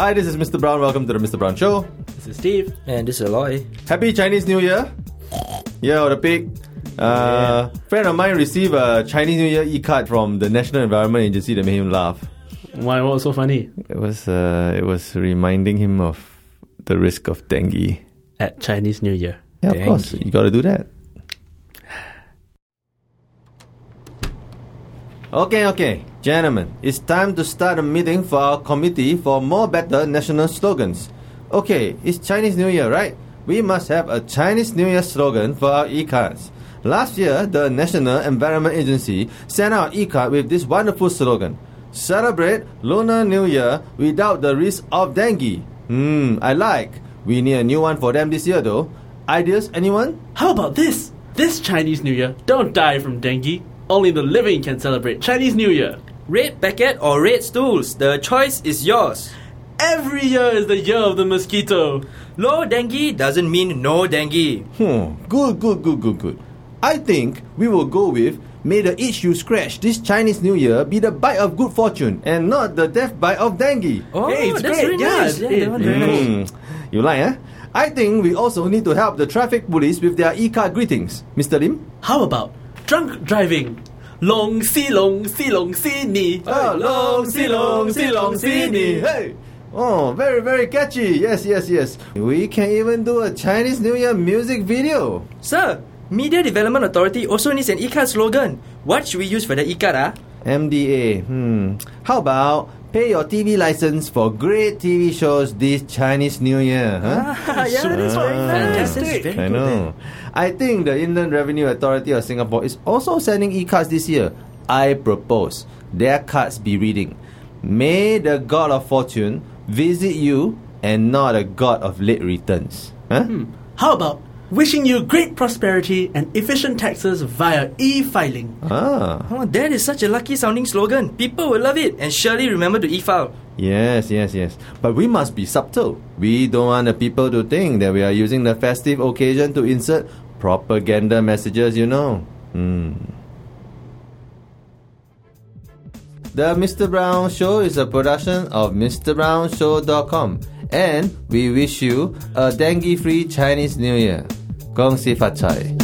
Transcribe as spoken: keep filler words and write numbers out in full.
Hi, this is Mister Brown. Welcome to the Mister Brown Show. This is Steve. And this is Aloy. Happy Chinese New Year. Yeah, the pig. Uh, yeah. Friend of mine received a Chinese New Year e-card from the National Environment Agency that made him laugh. Why? What was so funny? It was uh, it was reminding him of the risk of dengue at Chinese New Year. Yeah, dengue. Of course, you got to do that. Okay, okay, gentlemen, it's time to start a meeting for our committee for more better national slogans. Okay, it's Chinese New Year, right? We must have a Chinese New Year slogan for our e-cards. Last year, the National Environment Agency sent out e-card with this wonderful slogan: Celebrate Lunar New Year without the risk of dengue. Hmm, I like. We need a new one for them this year though. Ideas, anyone? How about this? This Chinese New Year, don't die from dengue. Only the living can celebrate Chinese New Year. Red packet or red stools, the choice is yours. Every year is the year of the mosquito. No dengue doesn't mean no dengue. Hmm, good, good, good, good, good. I think we will go with may the itch you scratch this Chinese New Year be the bite of good fortune and not the death bite of dengue. Oh, hey, it's that's great. very Yeah, nice. Yeah, it- that one very nice. Hmm, you like, eh? I think we also need to help the traffic police with their e-card greetings. Mister Lim? How about drunk driving? Long si long si long si ni. Oh, long, si, long, si, long, si, ni. Hey! Oh, very, very catchy. Yes, yes, yes. We can even do a Chinese New Year music video. Sir, Media Development Authority also needs an e-card slogan. What should we use for the e-card, ah? M D A. Hmm. How about pay your T V license for great T V shows this Chinese New Year? Huh? Ah, yeah, that's very Ah. nice. That's very I good. know. I think the Inland Revenue Authority of Singapore is also sending e-cards this year. I propose their cards be reading: May the God of Fortune visit you and not a God of late returns. Huh? Hmm. How about wishing you great prosperity and efficient taxes via e-filing? Ah. Oh, that is such a lucky sounding slogan. People will love it and surely remember to e-file. Yes, yes, yes. But we must be subtle. We don't want the people to think that we are using the festive occasion to insert propaganda messages, you know. Hmm. The Mister Brown Show is a production of Mister Brown Show dot com, and we wish you a dengue-free Chinese New Year. Gong xi fa cai.